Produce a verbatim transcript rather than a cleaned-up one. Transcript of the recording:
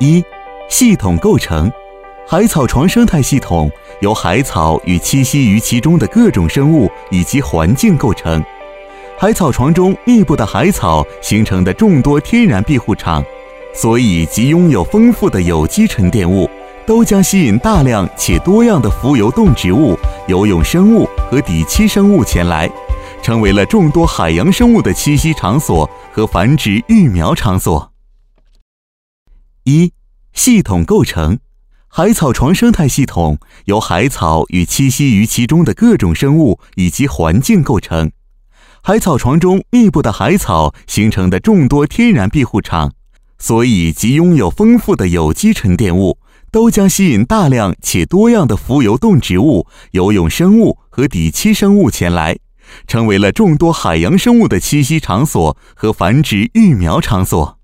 一、系统构成。海草床生态系统由海草与栖息于其中的各种生物以及环境构成。海草床中密布的海草形成的众多天然庇护场，所以即拥有丰富的有机沉淀物，都将吸引大量且多样的浮游动植物、游泳生物和底栖生物前来，成为了众多海洋生物的栖息场所和繁殖育苗场所。一、系统构成。海草床生态系统由海草与栖息于其中的各种生物以及环境构成。海草床中密布的海草形成的众多天然庇护场，所以即拥有丰富的有机沉淀物，都将吸引大量且多样的浮游动植物、游泳生物和底栖生物前来，成为了众多海洋生物的栖息场所和繁殖育苗场所。